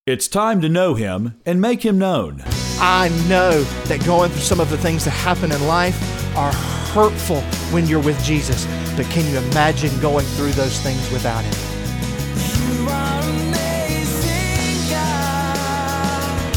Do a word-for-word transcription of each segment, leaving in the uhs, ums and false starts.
It's time to know Him and make Him known. I know that going through some of the things that happen in life are hurtful when you're with Jesus. But can you imagine going through those things without Him? You are amazing, God.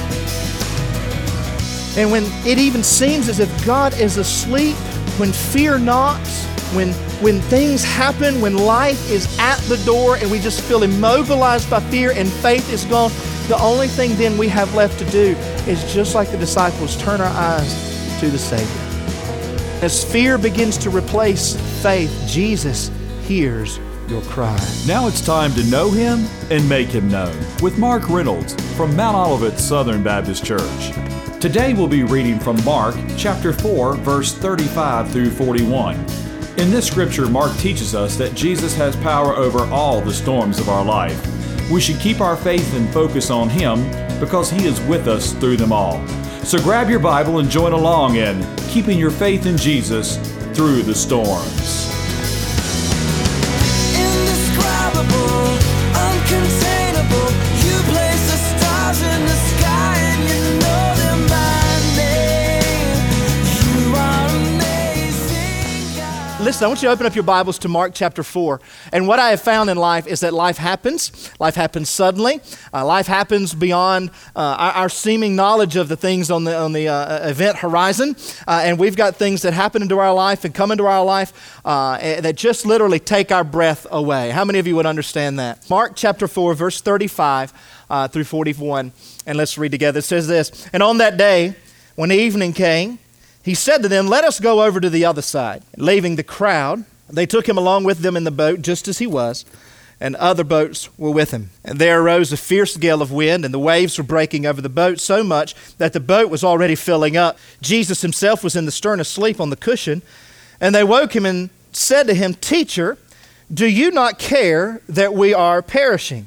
And when it even seems as if God is asleep, when fear knocks, when when things happen, when life is at the door and we just feel immobilized by fear and faith is gone, the only thing then we have left to do is just like the disciples, turn our eyes to the Savior. As fear begins to replace faith, Jesus hears your cry. Now it's time to know Him and make Him known with Mark Reynolds from Mount Olivet Southern Baptist Church. Today we'll be reading from Mark chapter four, verse thirty-five through forty-one. In this scripture, Mark teaches us that Jesus has power over all the storms of our life. We should keep our faith and focus on Him because He is with us through them all. So grab your Bible and join along in keeping your faith in Jesus through the storms. Indescribable, uncontainable. You place the stars in the sky and you know them by name. You are amazing, God. Listen, I want you to open up your Bibles to Mark chapter four. And what I have found in life is that life happens. Life happens suddenly. Uh, life happens beyond uh, our, our seeming knowledge of the things on the on the uh, event horizon. Uh, and we've got things that happen into our life and come into our life uh, that just literally take our breath away. How many of you would understand that? Mark chapter four, verse thirty-five uh, through forty-one. And let's read together. It says this, "And on that day, when evening came, He said to them, 'Let us go over to the other side.' Leaving the crowd, they took Him along with them in the boat just as He was, and other boats were with Him. And there arose a fierce gale of wind, and the waves were breaking over the boat so much that the boat was already filling up. Jesus Himself was in the stern asleep on the cushion, and they woke Him and said to Him, 'Teacher, do you not care that we are perishing?'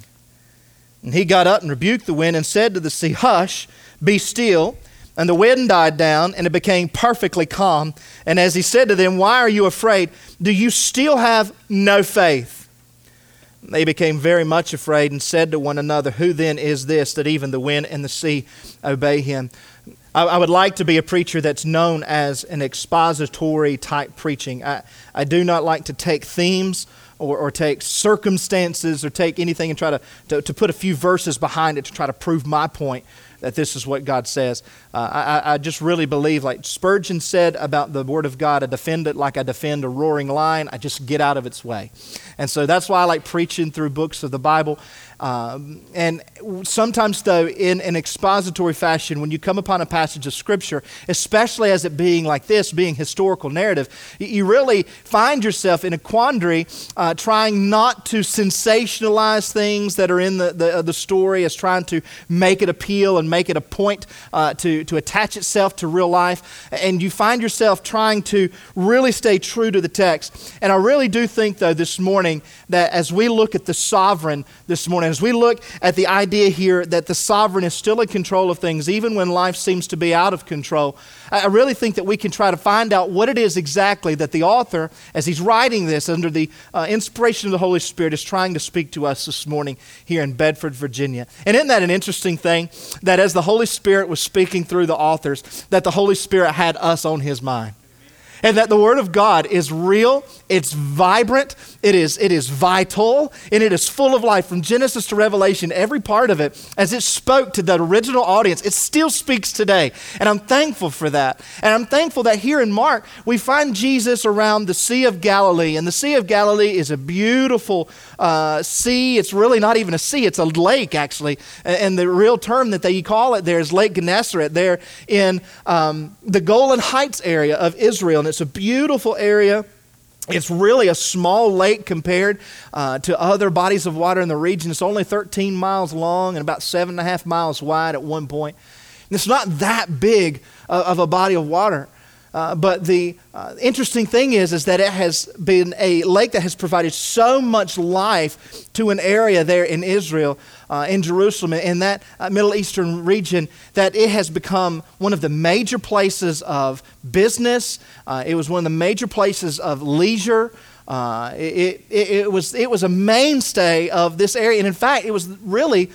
And He got up and rebuked the wind and said to the sea, 'Hush, be still.' And the wind died down, and it became perfectly calm. And as He said to them, 'Why are you afraid? Do you still have no faith?' They became very much afraid and said to one another, 'Who then is this that even the wind and the sea obey Him?'" I, I would like to be a preacher that's known as an expository type preaching. I, I do not like to take themes or, or take circumstances or take anything and try to, to, to put a few verses behind it to try to prove my point that this is what God says. Uh, I, I just really believe, like Spurgeon said about the Word of God, I defend it like I defend a roaring lion. I just get out of its way. And so that's why I like preaching through books of the Bible. Um, and sometimes, though, in an expository fashion, when you come upon a passage of Scripture, especially as it being like this, being historical narrative, you really find yourself in a quandary uh, trying not to sensationalize things that are in the, the, the story, as trying to make it appeal and make it a point uh, to, to attach itself to real life. And you find yourself trying to really stay true to the text. And I really do think, though, this morning, that as we look at the sovereign this morning, as we look at the idea here that the sovereign is still in control of things, even when life seems to be out of control, I really think that we can try to find out what it is exactly that the author, as he's writing this under the uh, inspiration of the Holy Spirit, is trying to speak to us this morning here in Bedford, Virginia. And isn't that an interesting thing, that as the Holy Spirit was speaking through the authors, that the Holy Spirit had us on His mind? And that the Word of God is real, it's vibrant, it is, it is vital, and it is full of life. From Genesis to Revelation, every part of it, as it spoke to the original audience, it still speaks today. And I'm thankful for that. And I'm thankful that here in Mark, we find Jesus around the Sea of Galilee. And the Sea of Galilee is a beautiful uh, sea. It's really not even a sea, it's a lake, actually. And the real term that they call it there is Lake Gennesaret, there in um, the Golan Heights area of Israel. And it's a beautiful area. It's really a small lake compared uh, to other bodies of water in the region. It's only thirteen miles long and about seven and a half miles wide at one point. And it's not that big uh, of a body of water. Uh, but the uh, interesting thing is, is that it has been a lake that has provided so much life to an area there in Israel, uh, in Jerusalem, in that uh, Middle Eastern region, that it has become one of the major places of business. Uh, it was one of the major places of leisure. Uh, it, it, it was it was a mainstay of this area, and in fact, it was really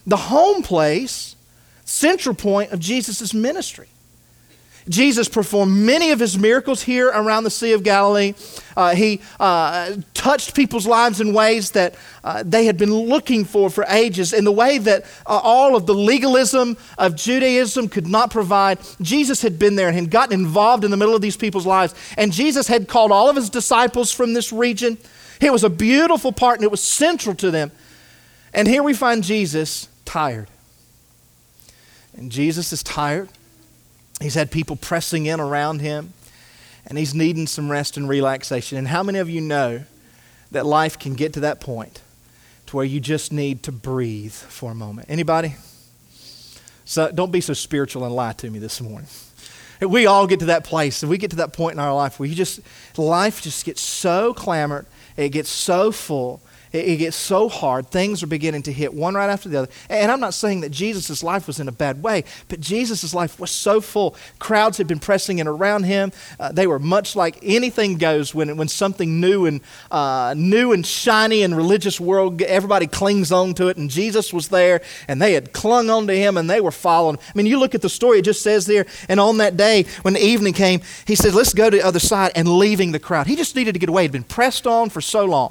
the home place, central point of Jesus' ministry. Jesus performed many of his miracles here around the Sea of Galilee. Uh, he uh, touched people's lives in ways that uh, they had been looking for for ages, in the way that uh, all of the legalism of Judaism could not provide. Jesus had been there and had gotten involved in the middle of these people's lives. And Jesus had called all of his disciples from this region. It was a beautiful part, and it was central to them. And here we find Jesus tired. And Jesus is tired. He's had people pressing in around him, and he's needing some rest and relaxation. And how many of you know that life can get to that point to where you just need to breathe for a moment? Anybody? So don't be so spiritual and lie to me this morning. We all get to that place, and we get to that point in our life where you just, life just gets so clamored, it gets so full, it, it gets so hard, things are beginning to hit one right after the other. And I'm not saying that Jesus' life was in a bad way, but Jesus' life was so full. Crowds had been pressing in around him. Uh, they were much like anything goes when when something new and uh, new and shiny in religious world, everybody clings on to it, and Jesus was there, and they had clung on to him, and they were following. I mean, you look at the story, it just says there, and on that day, when the evening came, he said, let's go to the other side, and leaving the crowd. He just needed to get away. He'd been pressed on for so long.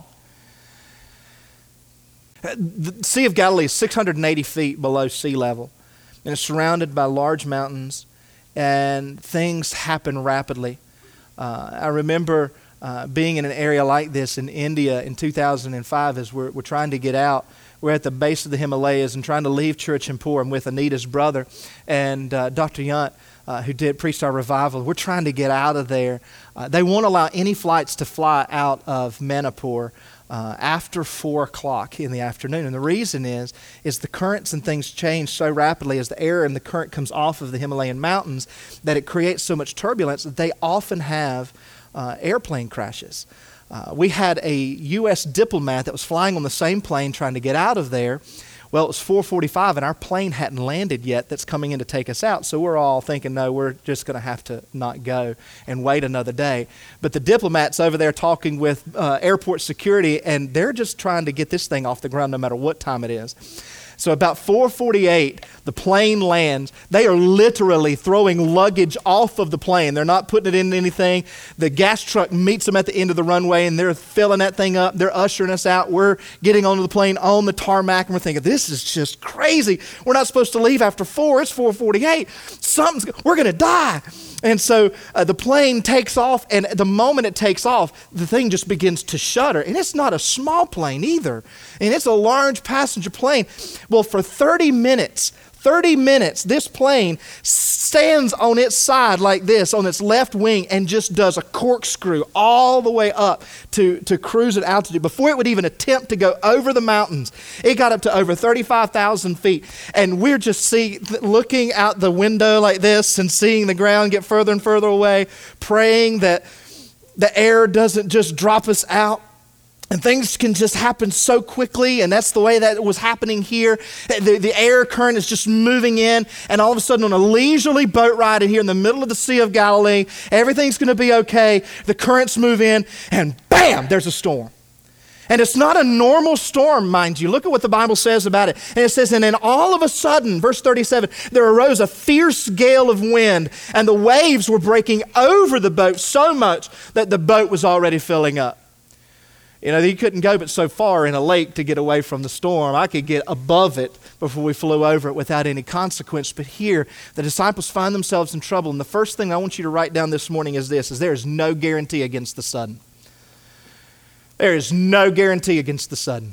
The Sea of Galilee is six hundred eighty feet below sea level, and it's surrounded by large mountains, and things happen rapidly. Uh, I remember uh, being in an area like this in India in two thousand five as we're, we're trying to get out. We're at the base of the Himalayas and trying to leave Tirupur. I'm with Anita's brother and uh, Doctor Yunt, uh, who did preach our revival. We're trying to get out of there. Uh, they won't allow any flights to fly out of Manipur Uh, after four o'clock in the afternoon. And the reason is, is the currents and things change so rapidly as the air and the current comes off of the Himalayan mountains that it creates so much turbulence that they often have uh, airplane crashes. Uh, we had a U S diplomat that was flying on the same plane trying to get out of there. Well, it was four forty-five and our plane hadn't landed yet that's coming in to take us out. So we're all thinking, no, we're just going to have to not go and wait another day. But the diplomat's over there talking with uh, airport security, and they're just trying to get this thing off the ground no matter what time it is. So about four forty-eight, the plane lands. They are literally throwing luggage off of the plane. They're not putting it in anything. The gas truck meets them at the end of the runway, and they're filling that thing up. They're ushering us out. We're getting onto the plane on the tarmac, and we're thinking, this is just crazy. We're not supposed to leave after four. It's four forty-eight. Something's, we're going to die. And so uh, the plane takes off, and the moment it takes off, the thing just begins to shudder. And it's not a small plane either. And it's a large passenger plane. Well, for thirty minutes, thirty minutes, this plane stands on its side like this, on its left wing, and just does a corkscrew all the way up to, to cruise at altitude. Before it would even attempt to go over the mountains, it got up to over thirty-five thousand feet. And we're just see, looking out the window like this and seeing the ground get further and further away, praying that the air doesn't just drop us out. And things can just happen so quickly, and that's the way that it was happening here. The, the air current is just moving in, and all of a sudden on a leisurely boat ride in here in the middle of the Sea of Galilee, everything's going to be okay. The currents move in, and bam, there's a storm. And it's not a normal storm, mind you. Look at what the Bible says about it. And it says, and then all of a sudden, verse thirty-seven, there arose a fierce gale of wind, and the waves were breaking over the boat so much that the boat was already filling up. You know, you couldn't go but so far in a lake to get away from the storm. I could get above it before we flew over it without any consequence. But here, the disciples find themselves in trouble. And the first thing I want you to write down this morning is this, is there is no guarantee against the sudden. There is no guarantee against the sudden.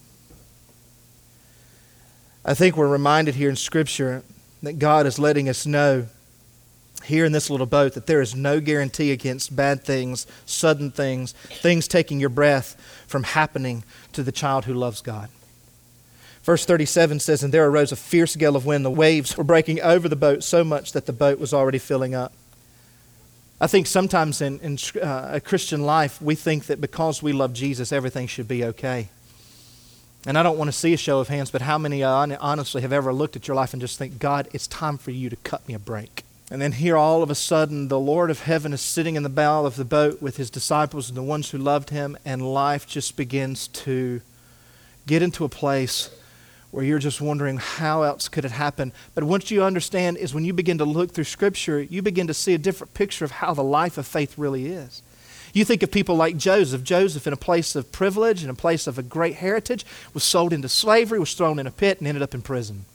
I think we're reminded here in Scripture that God is letting us know here in this little boat that there is no guarantee against bad things, sudden things, things taking your breath from happening to the child who loves God. Verse thirty-seven says, and there arose a fierce gale of wind. The waves were breaking over the boat so much that the boat was already filling up. I think sometimes in, in uh, a Christian life, we think that because we love Jesus, everything should be okay. And I don't want to see a show of hands, but how many uh, honestly have ever looked at your life and just think, God, it's time for you to cut me a break? And then here all of a sudden, the Lord of heaven is sitting in the bow of the boat with his disciples and the ones who loved him, and life just begins to get into a place where you're just wondering how else could it happen. But what you understand is when you begin to look through Scripture, you begin to see a different picture of how the life of faith really is. You think of people like Joseph. Joseph, in a place of privilege, in a place of a great heritage, was sold into slavery, was thrown in a pit, and ended up in prison.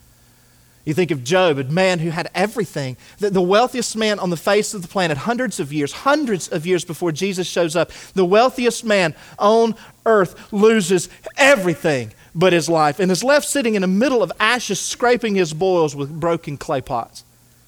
You think of Job, a man who had everything, the, the wealthiest man on the face of the planet, hundreds of years, hundreds of years before Jesus shows up. The wealthiest man on earth loses everything but his life and is left sitting in the middle of ashes, scraping his boils with broken clay pots.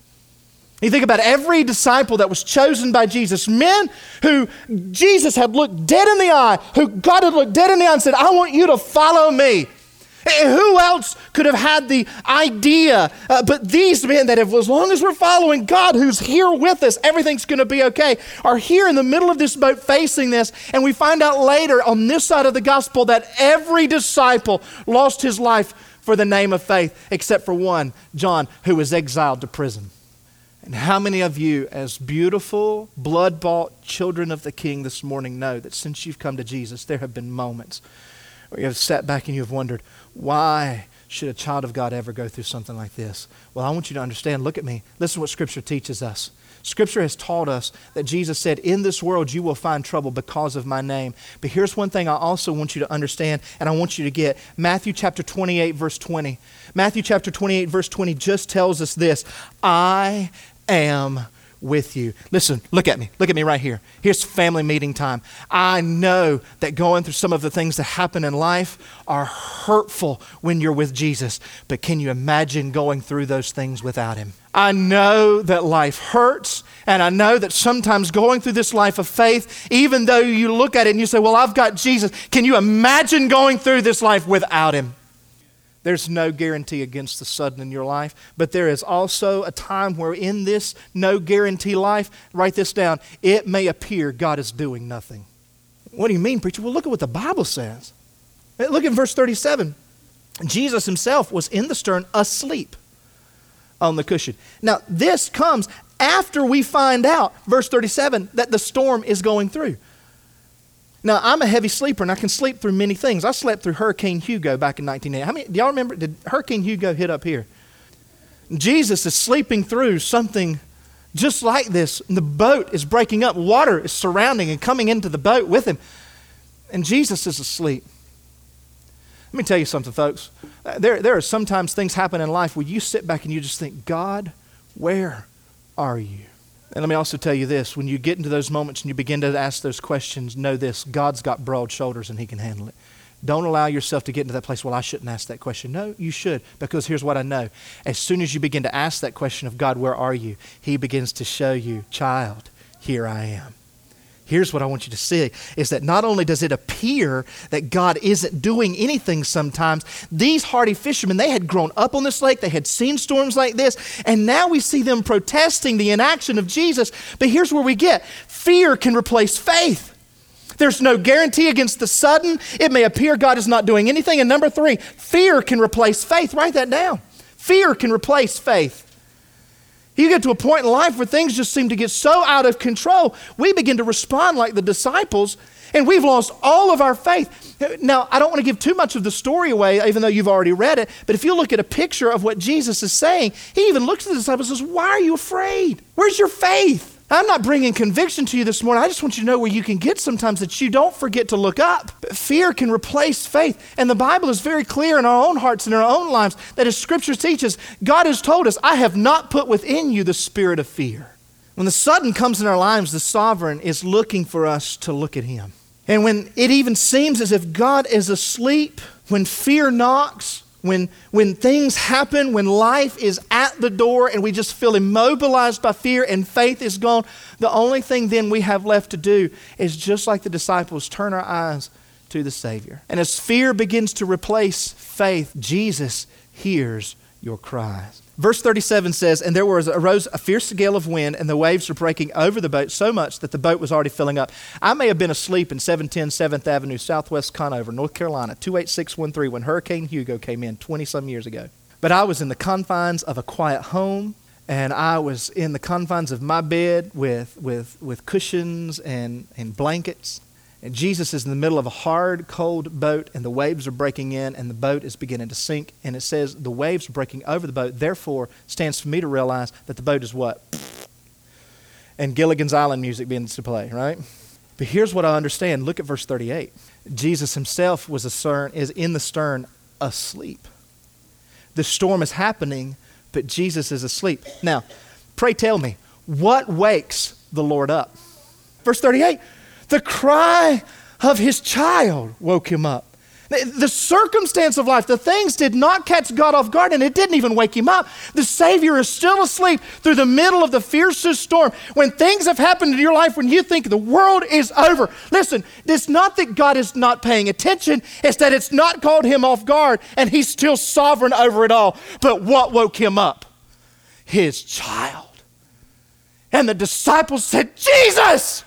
You think about every disciple that was chosen by Jesus, men who Jesus had looked dead in the eye, who God had looked dead in the eye and said, I want you to follow me. Who else could have had the idea? Uh, but these men that have, as long as we're following God who's here with us, everything's going to be okay, are here in the middle of this boat facing this. And we find out later on this side of the gospel that every disciple lost his life for the name of faith, except for one, John, who was exiled to prison. And how many of you, as beautiful, blood-bought children of the King this morning, know that since you've come to Jesus, there have been moments where you have sat back and you have wondered, why should a child of God ever go through something like this? Well, I want you to understand, look at me. Listen to what Scripture teaches us. Scripture has taught us that Jesus said, in this world you will find trouble because of my name. But here's one thing I also want you to understand and I want you to get. Matthew chapter twenty-eight, verse twenty. Matthew chapter twenty-eight, verse twenty just tells us this. I am with you. Listen, look at me. Look at me right here. Here's family meeting time. I know that going through some of the things that happen in life are hurtful when you're with Jesus, but can you imagine going through those things without him? I know that life hurts, and I know that sometimes going through this life of faith, even though you look at it and you say, well, I've got Jesus, can you imagine going through this life without him? There's no guarantee against the sudden in your life, but there is also a time where in this no guarantee life, write this down, it may appear God is doing nothing. What do you mean, preacher? Well, look at what the Bible says. Look at verse thirty-seven. Jesus himself was in the stern asleep on the cushion. Now, this comes after we find out, verse thirty-seven, that the storm is going through. Now, I'm a heavy sleeper, and I can sleep through many things. I slept through Hurricane Hugo back in nineteen eighty. How many, do y'all remember, did Hurricane Hugo hit up here? Jesus is sleeping through something just like this. And the boat is breaking up. Water is surrounding and coming into the boat with him. And Jesus is asleep. Let me tell you something, folks. There, there are sometimes things happen in life where you sit back and you just think, God, where are you? And let me also tell you this, when you get into those moments and you begin to ask those questions, know this, God's got broad shoulders and he can handle it. Don't allow yourself to get into that place, well, I shouldn't ask that question. No, you should, because here's what I know. As soon as you begin to ask that question of God, where are you? He begins to show you, child, here I am. Here's what I want you to see, is that not only does it appear that God isn't doing anything sometimes, these hardy fishermen, they had grown up on this lake, they had seen storms like this, and now we see them protesting the inaction of Jesus. But here's where we get, fear can replace faith. There's no guarantee against the sudden. It may appear God is not doing anything. And number three, fear can replace faith. Write that down. Fear can replace faith. You get to a point in life where things just seem to get so out of control, we begin to respond like the disciples, and we've lost all of our faith. Now, I don't want to give too much of the story away, even though you've already read it, but if you look at a picture of what Jesus is saying, he even looks at the disciples and says, why are you afraid? Where's your faith? I'm not bringing conviction to you this morning. I just want you to know where you can get sometimes that you don't forget to look up. Fear can replace faith. And the Bible is very clear in our own hearts and in our own lives that as Scripture teaches, God has told us, I have not put within you the spirit of fear. When the sudden comes in our lives, the sovereign is looking for us to look at him. And when it even seems as if God is asleep, when fear knocks, When, when things happen, when life is at the door and we just feel immobilized by fear and faith is gone, the only thing then we have left to do is just like the disciples, turn our eyes to the Savior. And as fear begins to replace faith, Jesus hears your cries. Verse thirty-seven says, and there was, arose a fierce gale of wind, and the waves were breaking over the boat so much that the boat was already filling up. I may have been asleep in seven ten seventh Avenue, Southwest Conover, North Carolina, two eight six one three, when Hurricane Hugo came in twenty-some years ago. But I was in the confines of a quiet home, and I was in the confines of my bed with, with, with cushions and, and blankets. And Jesus is in the middle of a hard, cold boat, and the waves are breaking in, and the boat is beginning to sink. And it says the waves are breaking over the boat. Therefore, stands for me to realize that the boat is what? And Gilligan's Island music begins to play, right? But here's what I understand. Look at verse thirty-eight. Jesus himself was a stern, is in the stern asleep. The storm is happening, but Jesus is asleep. Now, pray tell me, what wakes the Lord up? Verse thirty-eight, the cry of his child woke him up. The circumstance of life, the things did not catch God off guard, and it didn't even wake him up. The Savior is still asleep through the middle of the fiercest storm. When things have happened in your life, when you think the world is over, listen, it's not that God is not paying attention, it's that it's not caught him off guard, and he's still sovereign over it all. But what woke him up? His child. And the disciples said, Jesus,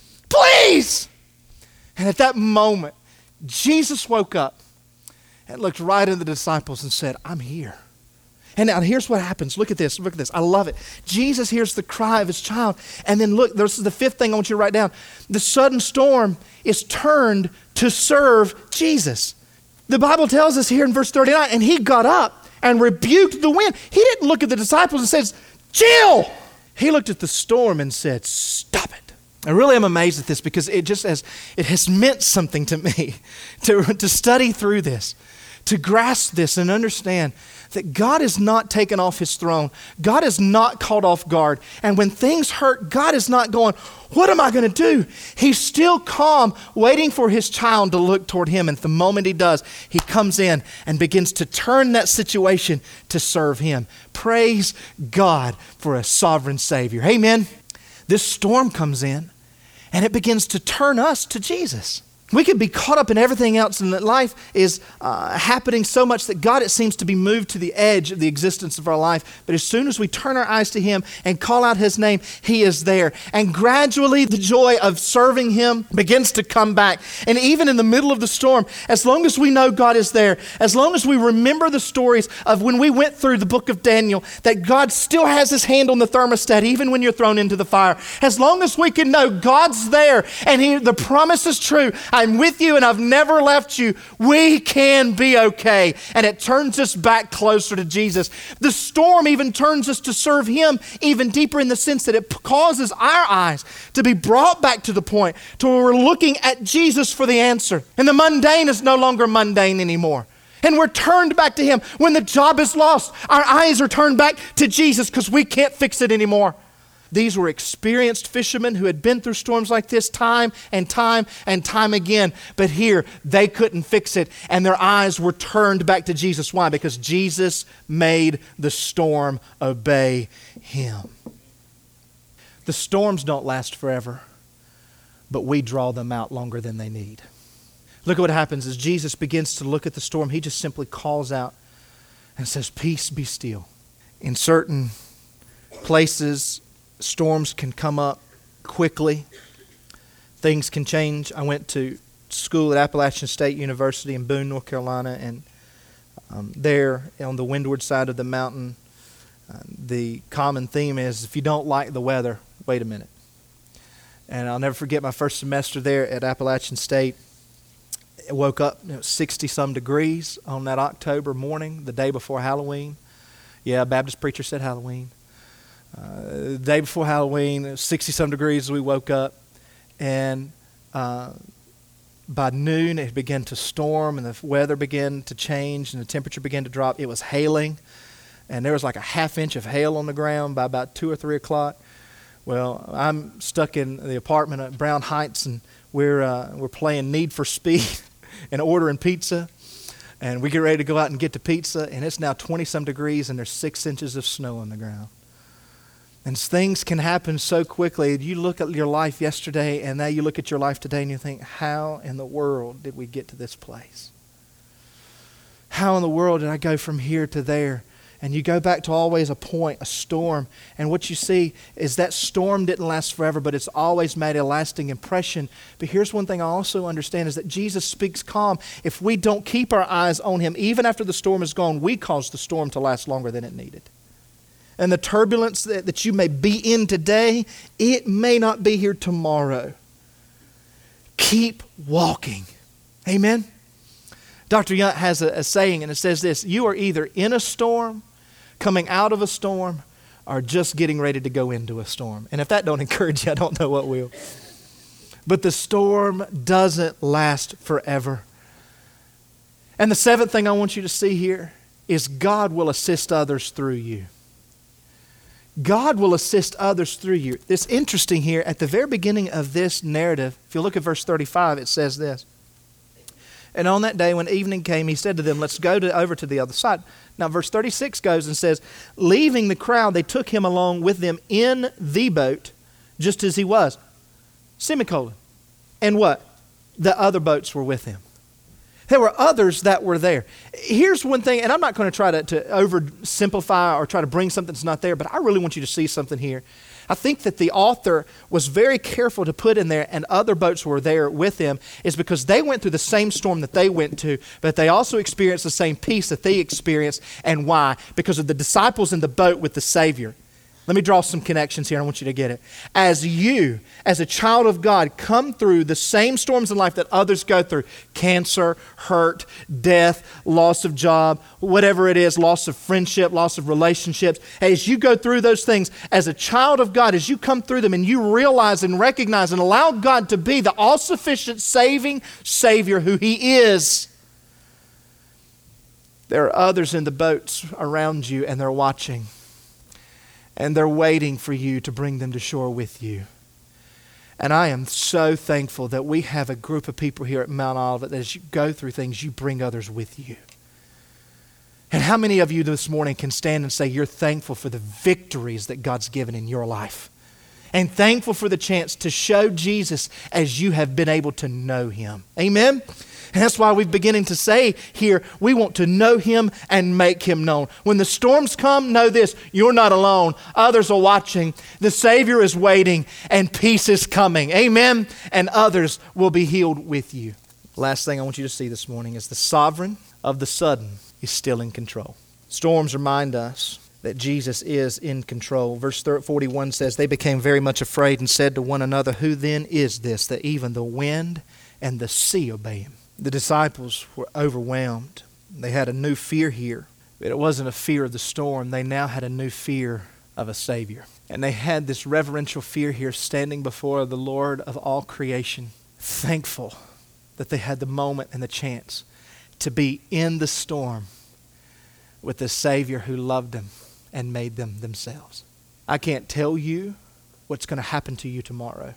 please. And at that moment, Jesus woke up and looked right at the disciples and said, I'm here. And now here's what happens. Look at this. Look at this. I love it. Jesus hears the cry of his child. And then look, this is the fifth thing I want you to write down. The sudden storm is turned to serve Jesus. The Bible tells us here in verse thirty-nine, and he got up and rebuked the wind. He didn't look at the disciples and says, chill. He looked at the storm and said, stop it. I really am amazed at this because it just has, it has meant something to me to, to study through this, to grasp this and understand that God is not taken off his throne. God is not caught off guard. And when things hurt, God is not going, what am I going to do? He's still calm, waiting for his child to look toward him. And the moment he does, he comes in and begins to turn that situation to serve him. Praise God for a sovereign Savior. Amen. This storm comes in and it begins to turn us to Jesus. We could be caught up in everything else, and that life is uh, happening so much that God, it seems to be moved to the edge of the existence of our life. But as soon as we turn our eyes to him and call out his name, he is there. And gradually the joy of serving him begins to come back. And even in the middle of the storm, as long as we know God is there, as long as we remember the stories of when we went through the book of Daniel, that God still has his hand on the thermostat even when you're thrown into the fire. As long as we can know God's there and he, the promise is true, I'm with you and I've never left you, we can be okay. And it turns us back closer to Jesus. The storm even turns us to serve him even deeper in the sense that it causes our eyes to be brought back to the point to where we're looking at Jesus for the answer. And the mundane is no longer mundane anymore. And we're turned back to him. When the job is lost, our eyes are turned back to Jesus because we can't fix it anymore. These were experienced fishermen who had been through storms like this time and time and time again. But here, they couldn't fix it, and their eyes were turned back to Jesus. Why? Because Jesus made the storm obey him. The storms don't last forever, but we draw them out longer than they need. Look at what happens as Jesus begins to look at the storm. He just simply calls out and says, peace, be still. In certain places, storms can come up quickly. Things can change. I went to school at Appalachian State University in Boone, North Carolina, and um, there on the windward side of the mountain, uh, the common theme is if you don't like the weather, wait a minute. And I'll never forget my first semester there at Appalachian State. I woke up, you know, sixty-some degrees on that October morning, the day before Halloween. Yeah, a Baptist preacher said Halloween. Uh, the day before Halloween, sixty-some degrees as we woke up. And uh, by noon, it began to storm and the weather began to change and the temperature began to drop. It was hailing. And there was like a half inch of hail on the ground by about two or three o'clock. Well, I'm stuck in the apartment at Brown Heights, and we're uh, we're playing Need for Speed and ordering pizza. And we get ready to go out and get the pizza, and it's now twenty-some degrees, and there's six inches of snow on the ground. And things can happen so quickly. You look at your life yesterday, and now you look at your life today, and you think, how in the world did we get to this place? How in the world did I go from here to there? And you go back to always a point, a storm. And what you see is that storm didn't last forever, but it's always made a lasting impression. But here's one thing I also understand is that Jesus speaks calm. If we don't keep our eyes on him, even after the storm is gone, we cause the storm to last longer than it needed. And the turbulence that, that you may be in today, it may not be here tomorrow. Keep walking. Amen? Doctor Young has a, a saying, and it says this: you are either in a storm, coming out of a storm, or just getting ready to go into a storm. And if that don't encourage you, I don't know what will. But the storm doesn't last forever. And the seventh thing I want you to see here is God will assist others through you. God will assist others through you. It's interesting here, at the very beginning of this narrative, if you look at verse thirty-five, it says this: and on that day when evening came, he said to them, let's go to, over to the other side. Now verse thirty-six goes and says, leaving the crowd, they took him along with them in the boat, just as he was. Semicolon. And what? The other boats were with him. There were others that were there. Here's one thing, and I'm not going to try to, to oversimplify or try to bring something that's not there, but I really want you to see something here. I think that the author was very careful to put in there, and other boats were there with him, is because they went through the same storm that they went to, but they also experienced the same peace that they experienced. And why? Because of the disciples in the boat with the Savior. Let me draw some connections here. I want you to get it. As you, as a child of God, come through the same storms in life that others go through, cancer, hurt, death, loss of job, whatever it is, loss of friendship, loss of relationships, as you go through those things, as a child of God, as you come through them and you realize and recognize and allow God to be the all-sufficient saving Savior who He is, there are others in the boats around you, and they're watching. And they're waiting for you to bring them to shore with you. And I am so thankful that we have a group of people here at Mount Olivet that as you go through things, you bring others with you. And how many of you this morning can stand and say you're thankful for the victories that God's given in your life? And thankful for the chance to show Jesus as you have been able to know Him. Amen? And that's why we're beginning to say here, we want to know Him and make Him known. When the storms come, know this: you're not alone. Others are watching. The Savior is waiting, and peace is coming. Amen? And others will be healed with you. Last thing I want you to see this morning is the sovereign of the sudden is still in control. Storms remind us that Jesus is in control. Verse forty-one says, they became very much afraid and said to one another, who then is this that even the wind and the sea obey Him? The disciples were overwhelmed. They had a new fear here. But it wasn't a fear of the storm. They now had a new fear of a Savior. And they had this reverential fear here, standing before the Lord of all creation, thankful that they had the moment and the chance to be in the storm with the Savior who loved them and made them themselves. I can't tell you what's going to happen to you tomorrow.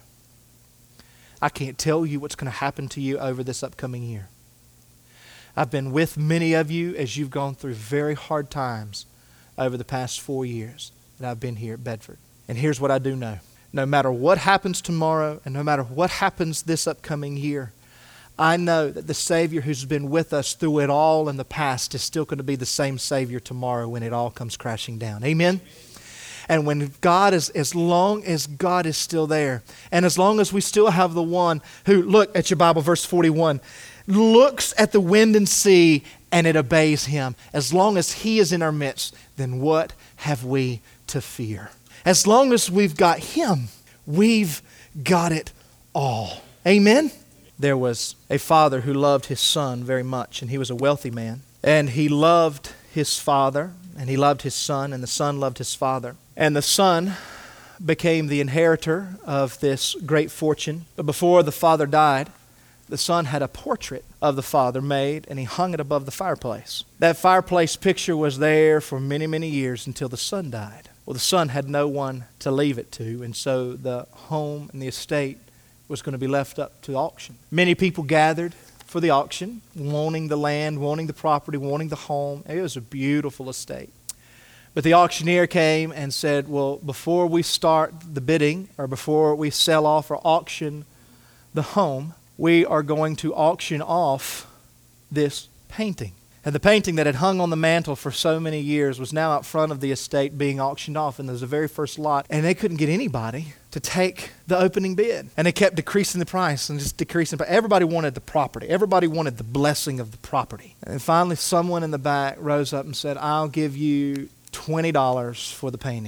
I can't tell you what's going to happen to you over this upcoming year. I've been with many of you as you've gone through very hard times over the past four years that I've been here at Bedford. And here's what I do know. No matter what happens tomorrow and no matter what happens this upcoming year, I know that the Savior who's been with us through it all in the past is still going to be the same Savior tomorrow when it all comes crashing down. Amen? And when God is, as long as God is still there, and as long as we still have the one who, look at your Bible, verse forty-one, looks at the wind and sea and it obeys Him. As long as He is in our midst, then what have we to fear? As long as we've got Him, we've got it all. Amen? There was a father who loved his son very much, and he was a wealthy man. And he loved his father, and he loved his son, and the son loved his father. And the son became the inheritor of this great fortune. But before the father died, the son had a portrait of the father made, and he hung it above the fireplace. That fireplace picture was there for many, many years until the son died. Well, the son had no one to leave it to, and so the home and the estate was going to be left up to auction. Many people gathered for the auction, wanting the land, wanting the property, wanting the home. It was a beautiful estate. But the auctioneer came and said, well, before we start the bidding or before we sell off or auction the home, we are going to auction off this painting. And the painting that had hung on the mantle for so many years was now out front of the estate being auctioned off. And there was the very first lot. And they couldn't get anybody to take the opening bid. And they kept decreasing the price and just decreasing. But everybody wanted the property. Everybody wanted the blessing of the property. And finally someone in the back rose up and said, I'll give you twenty dollars for the painting.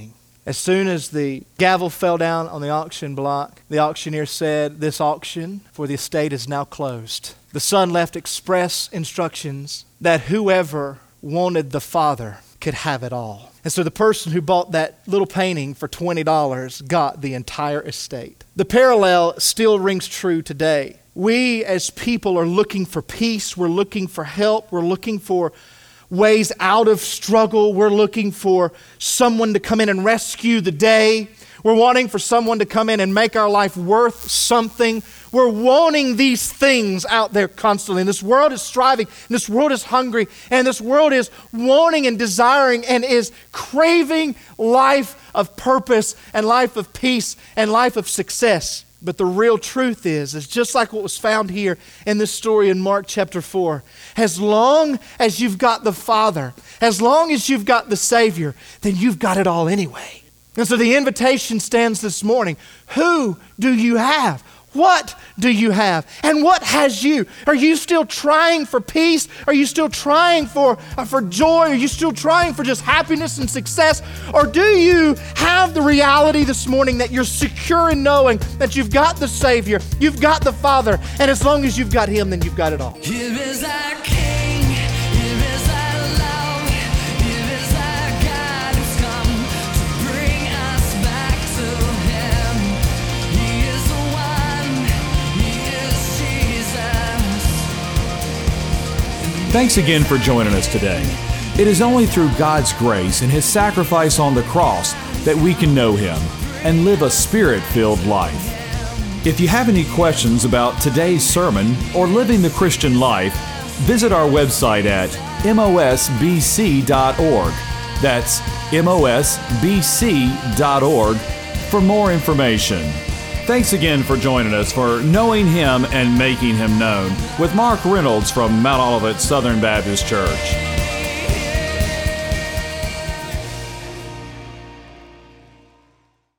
As soon as the gavel fell down on the auction block, the auctioneer said, "This auction for the estate is now closed." The son left express instructions that whoever wanted the father could have it all. And so the person who bought that little painting for twenty dollars got the entire estate. The parallel still rings true today. We as people are looking for peace. We're looking for help. We're looking for ways out of struggle. We're looking for someone to come in and rescue the day. We're wanting for someone to come in and make our life worth something. We're wanting these things out there constantly. And this world is striving, and this world is hungry, and this world is wanting and desiring and is craving life of purpose and life of peace and life of success. But the real truth is, is just like what was found here in this story in Mark chapter four. As long as you've got the Father, as long as you've got the Savior, then you've got it all anyway. And so the invitation stands this morning. Who do you have? What do you have? And what has you? Are you still trying for peace? Are you still trying for, uh, for joy? Are you still trying for just happiness and success? Or do you have the reality this morning that you're secure in knowing that you've got the Savior, you've got the Father, and as long as you've got Him, then you've got it all? Here is our King, here is our love, here is our God who's come to bring us back to Him. He is the one, He is Jesus. Thanks again for joining us today. It is only through God's grace and His sacrifice on the cross that we can know Him and live a Spirit-filled life. If you have any questions about today's sermon or living the Christian life, visit our website at m o s b c dot org. That's m o s b c dot org for more information. Thanks again for joining us for Knowing Him and Making Him Known with Mark Reynolds from Mount Olivet Southern Baptist Church.